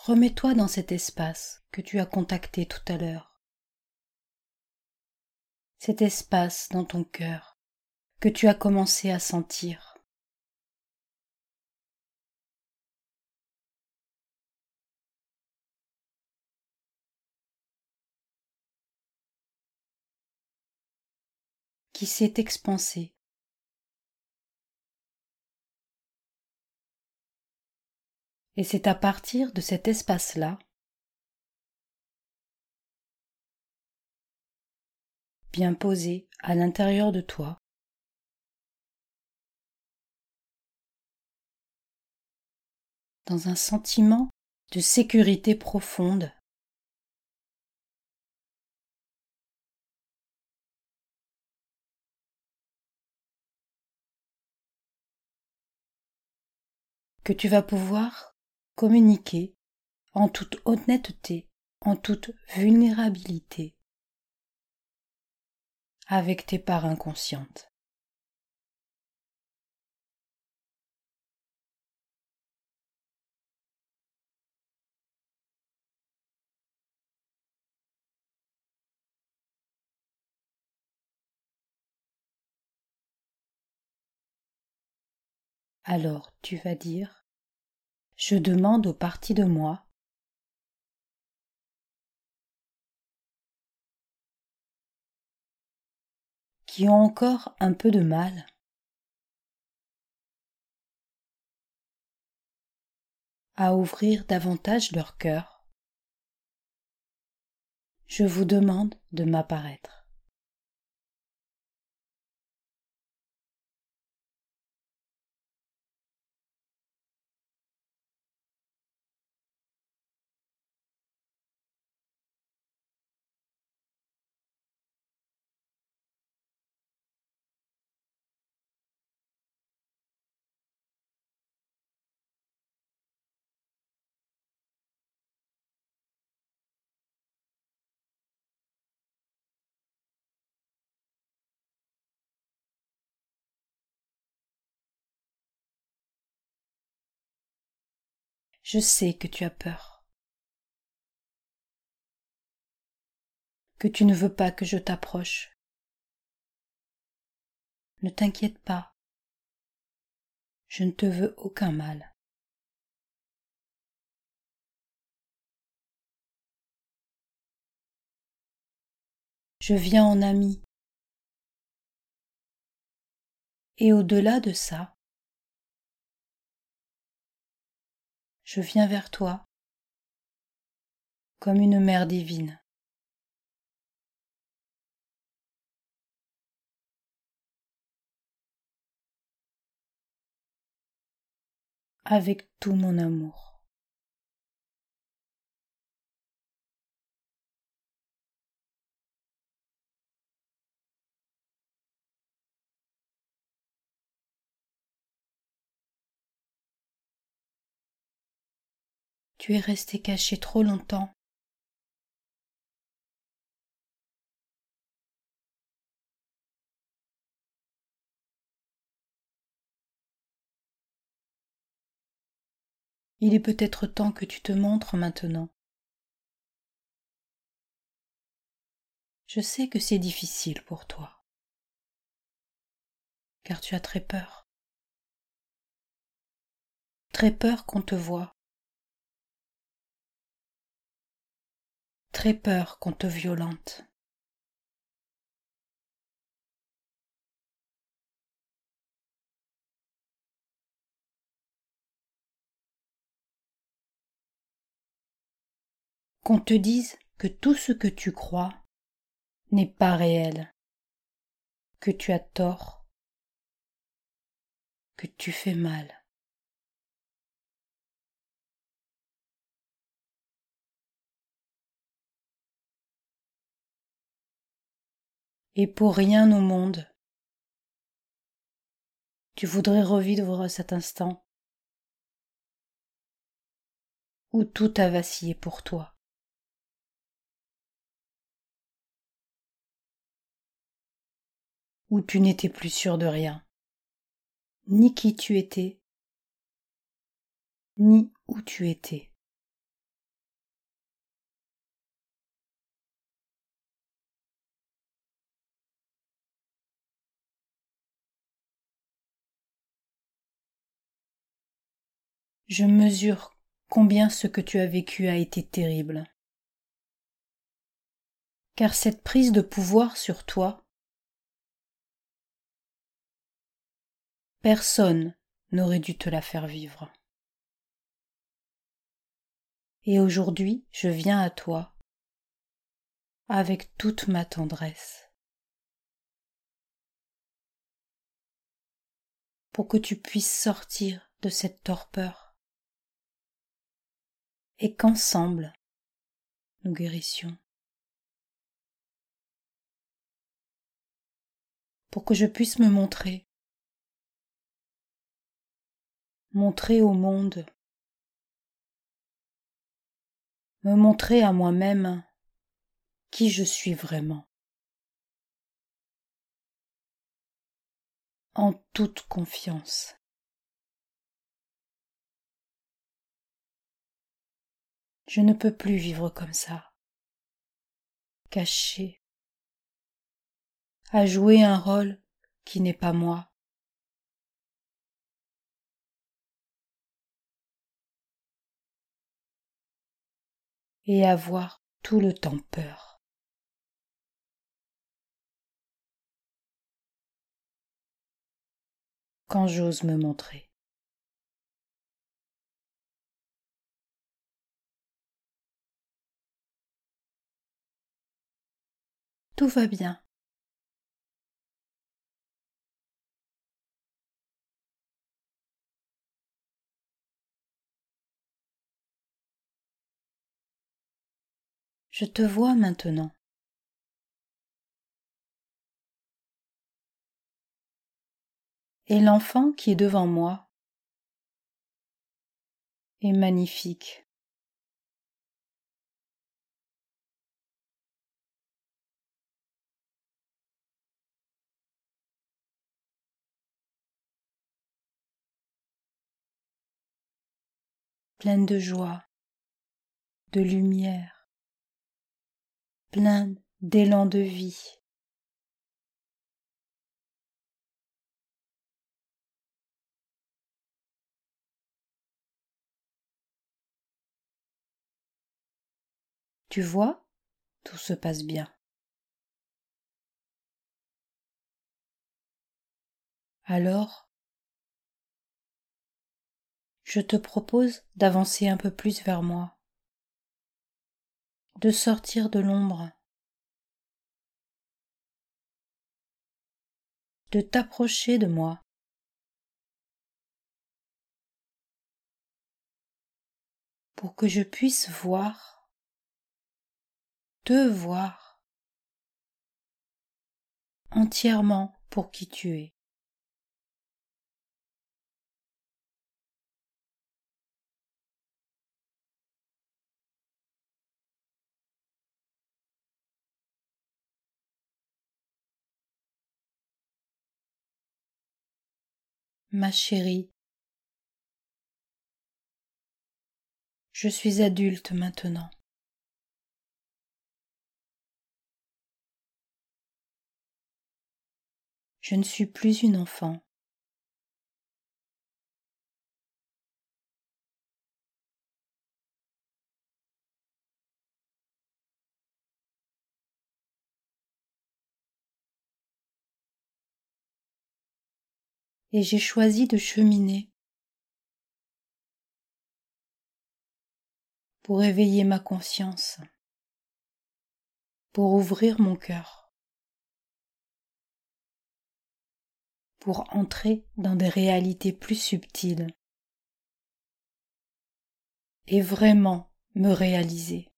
Remets-toi dans cet espace que tu as contacté tout à l'heure. Cet espace dans ton cœur que tu as commencé à sentir. Qui s'est expansé. Et c'est à partir de cet espace-là, bien posé à l'intérieur de toi, dans un sentiment de sécurité profonde, que tu vas pouvoir communiquer en toute honnêteté, en toute vulnérabilité avec tes parts inconscientes. Alors tu vas dire, je demande aux parties de moi qui ont encore un peu de mal à ouvrir davantage leur cœur, je vous demande de m'apparaître. Je sais que tu as peur, que tu ne veux pas que je t'approche. Ne t'inquiète pas, je ne te veux aucun mal. Je viens en ami. Et au-delà de ça, je viens vers toi comme une mère divine. Avec tout mon amour. Tu es resté caché trop longtemps. Il est peut-être temps que tu te montres maintenant. Je sais que c'est difficile pour toi, car tu as très peur. Très peur qu'on te voie. Très peur qu'on te violente. Qu'on te dise que tout ce que tu crois n'est pas réel, que tu as tort, que tu fais mal. Et pour rien au monde, tu voudrais revivre cet instant où tout a vacillé pour toi. Où tu n'étais plus sûr de rien, ni qui tu étais, ni où tu étais. Je mesure combien ce que tu as vécu a été terrible. Car cette prise de pouvoir sur toi, personne n'aurait dû te la faire vivre. Et aujourd'hui, je viens à toi avec toute ma tendresse pour que tu puisses sortir de cette torpeur et qu'ensemble nous guérissions. Pour que je puisse me montrer au monde, me montrer à moi-même qui je suis vraiment, en toute confiance. Je ne peux plus vivre comme ça, caché, à jouer un rôle qui n'est pas moi. Et avoir tout le temps peur. Quand j'ose me montrer. Tout va bien. Je te vois maintenant. Et l'enfant qui est devant moi est magnifique. Pleine de joie, de lumière, plein d'élan de vie. Tu vois, tout se passe bien. Alors, je te propose d'avancer un peu plus vers moi, de sortir de l'ombre, de t'approcher de moi, pour que je puisse voir, te voir, entièrement pour qui tu es. Ma chérie, je suis adulte maintenant. Je ne suis plus une enfant. Et j'ai choisi de cheminer pour éveiller ma conscience, pour ouvrir mon cœur, pour entrer dans des réalités plus subtiles et vraiment me réaliser.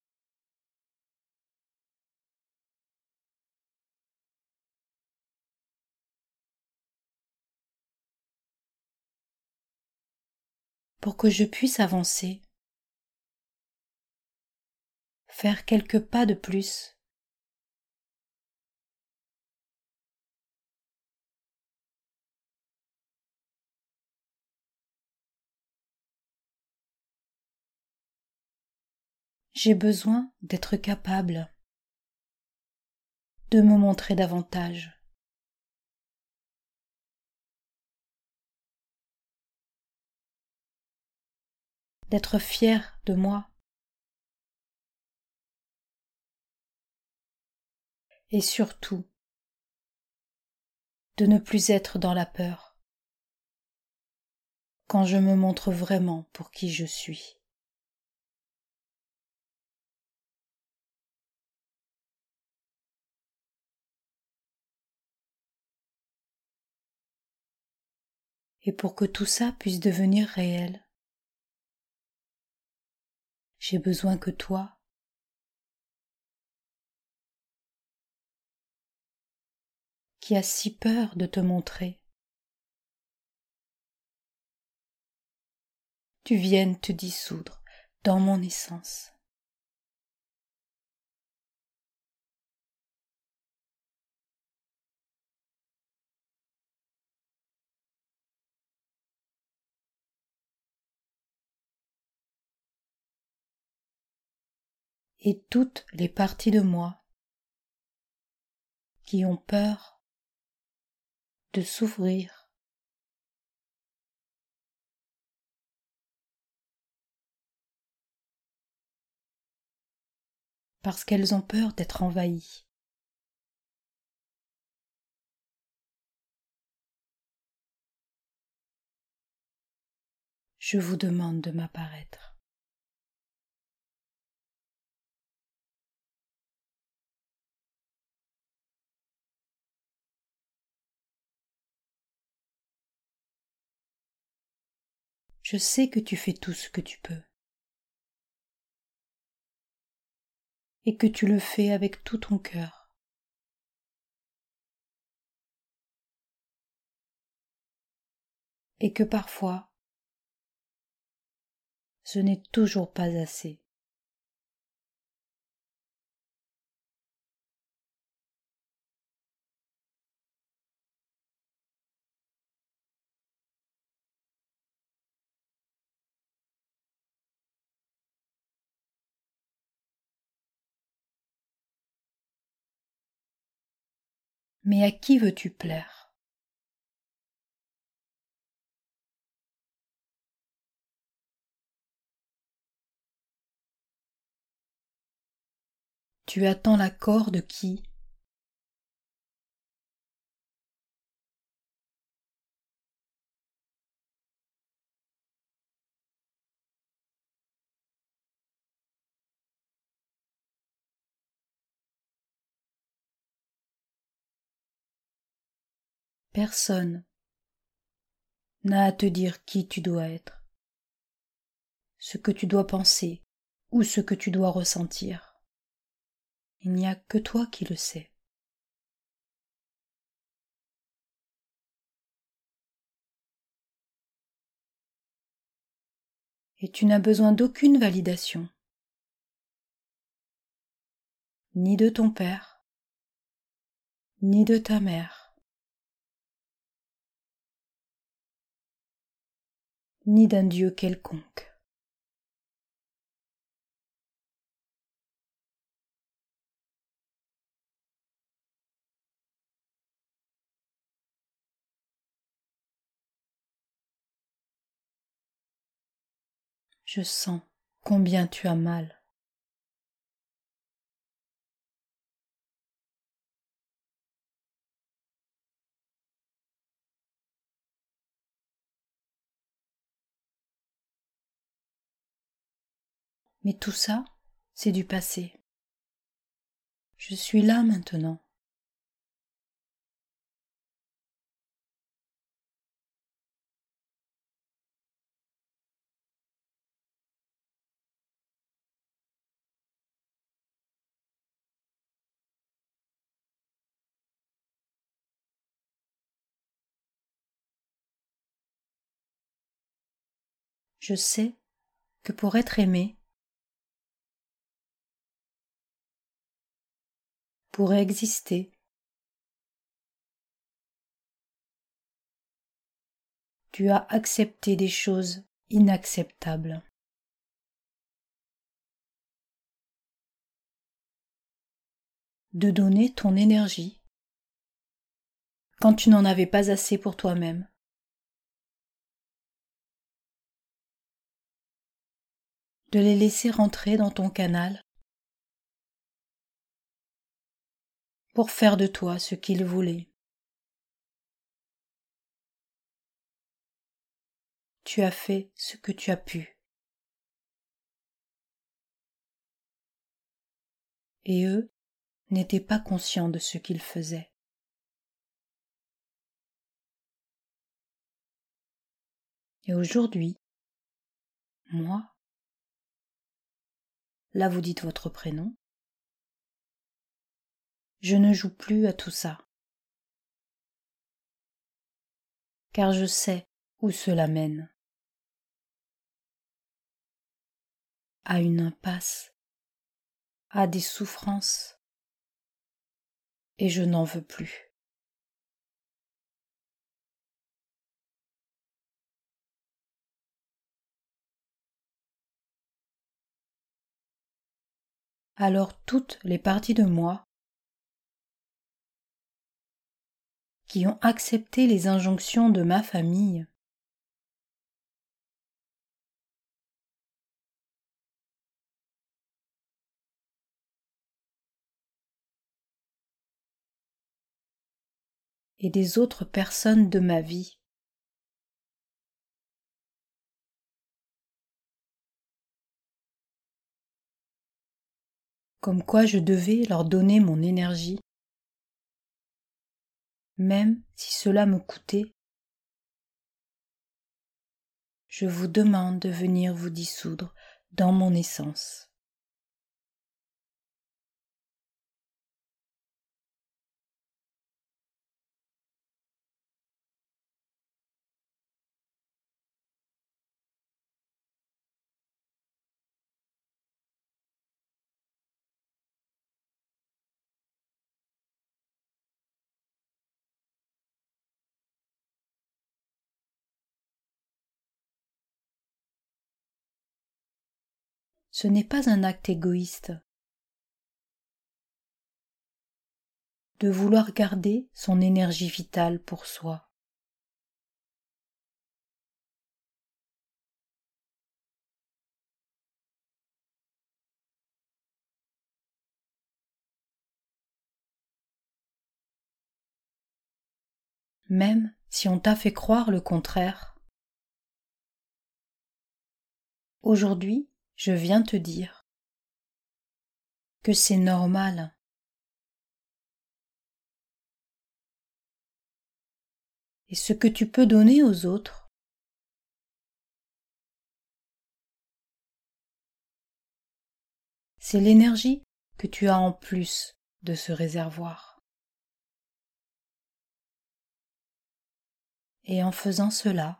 Pour que je puisse avancer, faire quelques pas de plus, j'ai besoin d'être capable de me montrer davantage. d'être fier de moi et surtout de ne plus être dans la peur quand je me montre vraiment pour qui je suis. Et pour que tout ça puisse devenir réel, j'ai besoin que toi, qui as si peur de te montrer, tu viennes te dissoudre dans mon essence. Et toutes les parties de moi qui ont peur de s'ouvrir, parce qu'elles ont peur d'être envahies. Je vous demande de m'apparaître. Je sais que tu fais tout ce que tu peux et que tu le fais avec tout ton cœur. Et que parfois, ce n'est toujours pas assez. Mais à qui veux-tu plaire ? Tu attends l'accord de qui ? Personne n'a à te dire qui tu dois être, ce que tu dois penser ou ce que tu dois ressentir. Il n'y a que toi qui le sais. Et tu n'as besoin d'aucune validation, ni de ton père, ni de ta mère, ni d'un Dieu quelconque. Je sens combien tu as mal. Mais tout ça, c'est du passé. Je suis là maintenant. Je sais que pour être aimé, pour exister, tu as accepté des choses inacceptables. De donner ton énergie quand tu n'en avais pas assez pour toi-même. de les laisser rentrer dans ton canal pour faire de toi ce qu'ils voulaient. Tu as fait ce que tu as pu. Et eux n'étaient pas conscients de ce qu'ils faisaient. Et aujourd'hui, moi, là vous dites votre prénom, je ne joue plus à tout ça, car je sais où cela mène. À une impasse, à des souffrances, et je n'en veux plus. Alors toutes les parties de moi qui ont accepté les injonctions de ma famille et des autres personnes de ma vie, comme quoi je devais leur donner mon énergie, même si cela me coûtait. Je vous demande de venir vous dissoudre dans mon essence. Ce n'est pas un acte égoïste de vouloir garder son énergie vitale pour soi. Même si on t'a fait croire le contraire, aujourd'hui, je viens te dire que c'est normal. Et ce que tu peux donner aux autres, c'est l'énergie que tu as en plus de ce réservoir. Et en faisant cela,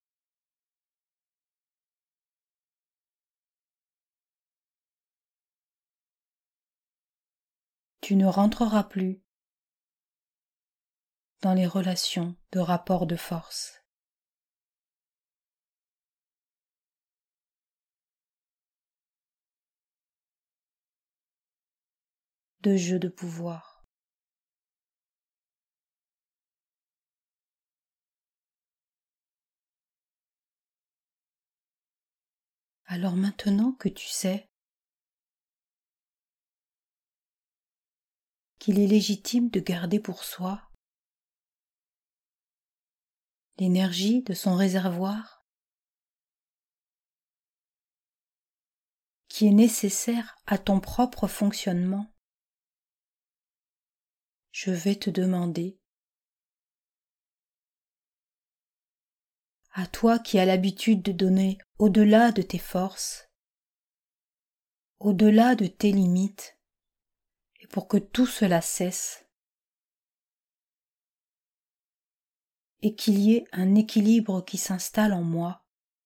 tu ne rentreras plus dans les relations de rapport de force. De jeu de pouvoir. Alors maintenant que tu sais qu'il est légitime de garder pour soi l'énergie de son réservoir qui est nécessaire à ton propre fonctionnement, je vais te demander, à toi qui as l'habitude de donner au-delà de tes forces, au-delà de tes limites, et pour que tout cela cesse, et qu'il y ait un équilibre qui s'installe en moi,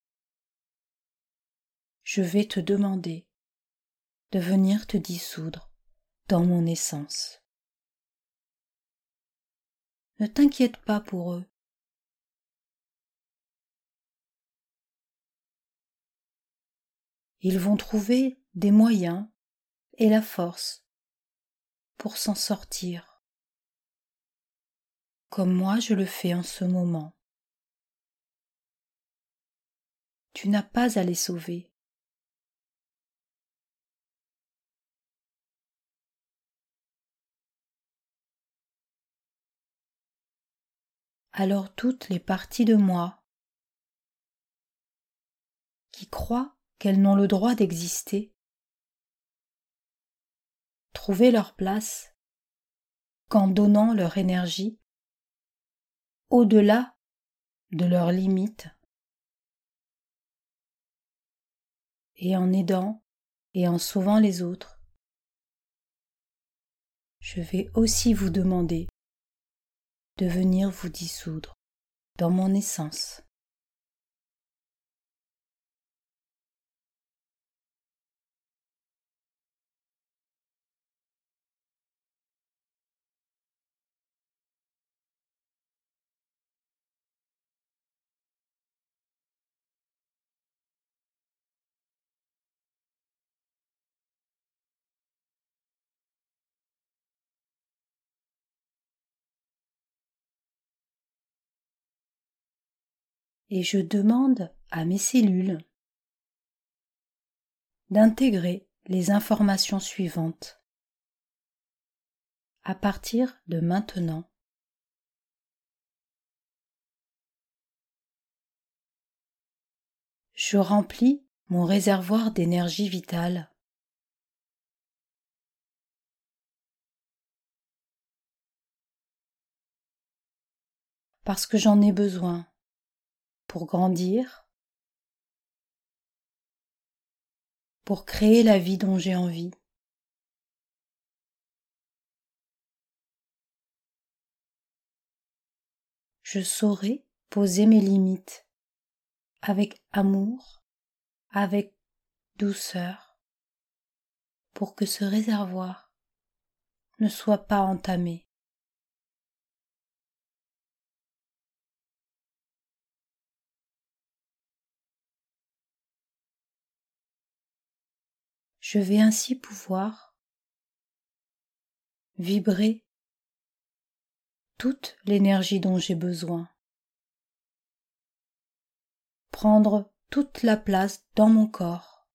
je vais te demander de venir te dissoudre dans mon essence. Ne t'inquiète pas pour eux. Ils vont trouver des moyens et la force pour s'en sortir, comme moi je le fais en ce moment. Tu n'as pas à les sauver, alors toutes les parties de moi qui croient qu'elles n'ont le droit d'exister trouver leur place qu'en donnant leur énergie au-delà de leurs limites et en aidant et en sauvant les autres. Je vais aussi vous demander de venir vous dissoudre dans mon essence. Et je demande à mes cellules d'intégrer les informations suivantes à partir de maintenant. Je remplis mon réservoir d'énergie vitale parce que j'en ai besoin pour grandir, pour créer la vie dont j'ai envie. Je saurai poser mes limites avec amour, avec douceur, pour que ce réservoir ne soit pas entamé. Je vais ainsi pouvoir vibrer toute l'énergie dont j'ai besoin, prendre toute la place dans mon corps,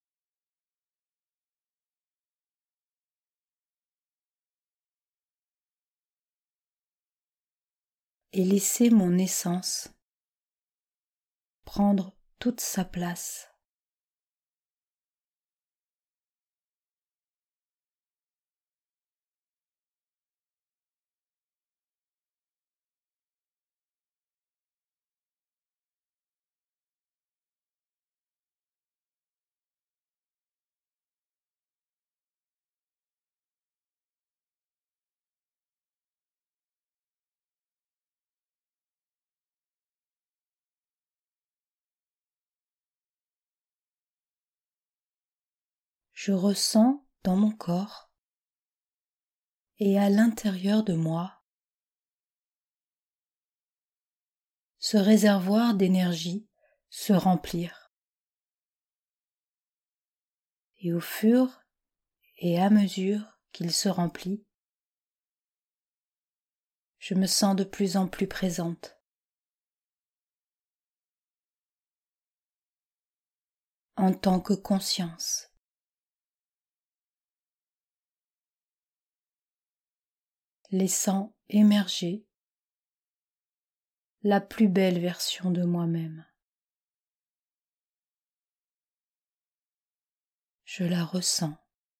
et laisser mon essence prendre toute sa place. Je ressens dans mon corps et à l'intérieur de moi ce réservoir d'énergie se remplir. Et au fur et à mesure qu'il se remplit, je me sens de plus en plus présente, en tant que conscience. Laissant émerger la plus belle version de moi-même. Je la ressens,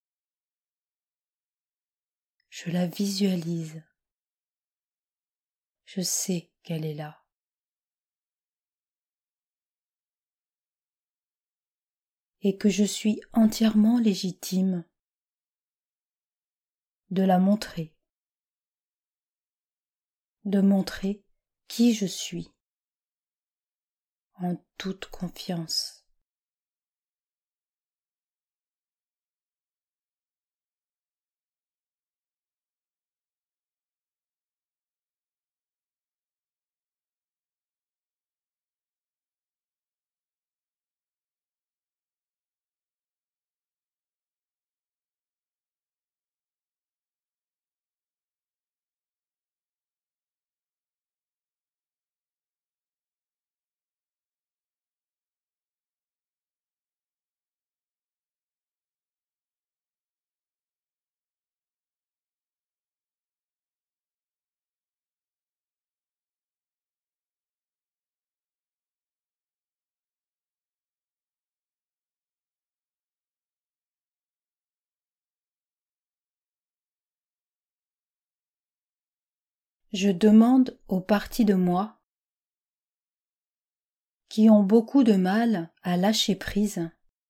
je la visualise, je sais qu'elle est là. Et que je suis entièrement légitime de la montrer, de montrer qui je suis, en toute confiance. Je demande aux parties de moi qui ont beaucoup de mal à lâcher prise,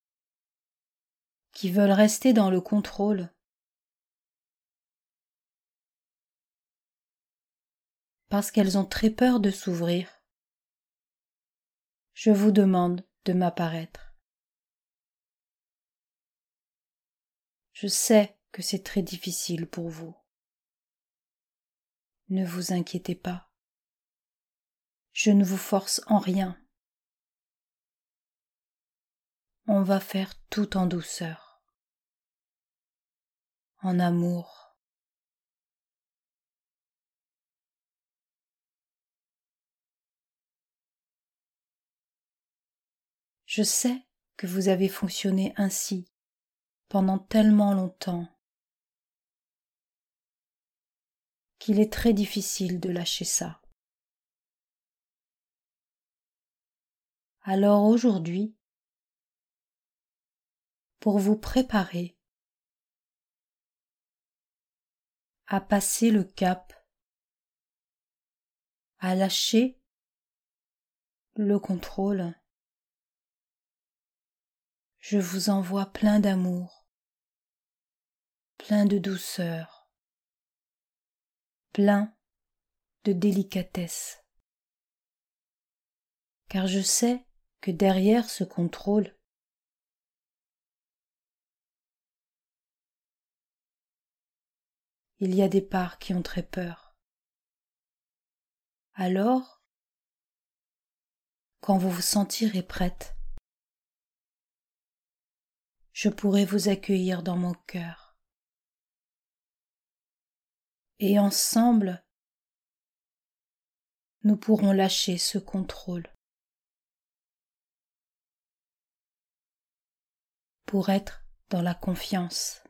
qui veulent rester dans le contrôle, parce qu'elles ont très peur de s'ouvrir. Je vous demande de m'apparaître. Je sais que c'est très difficile pour vous. Ne vous inquiétez pas. Je ne vous force en rien. On va faire tout en douceur, en amour. Je sais que vous avez fonctionné ainsi pendant tellement longtemps qu'il est très difficile de lâcher ça. Alors aujourd'hui, pour vous préparer à passer le cap, à lâcher le contrôle, je vous envoie plein d'amour, plein de douceur, plein de délicatesse. Car je sais que derrière ce contrôle, il y a des parts qui ont très peur. Alors, quand vous vous sentirez prête, je pourrai vous accueillir dans mon cœur. Et ensemble, nous pourrons lâcher ce contrôle pour être dans la confiance.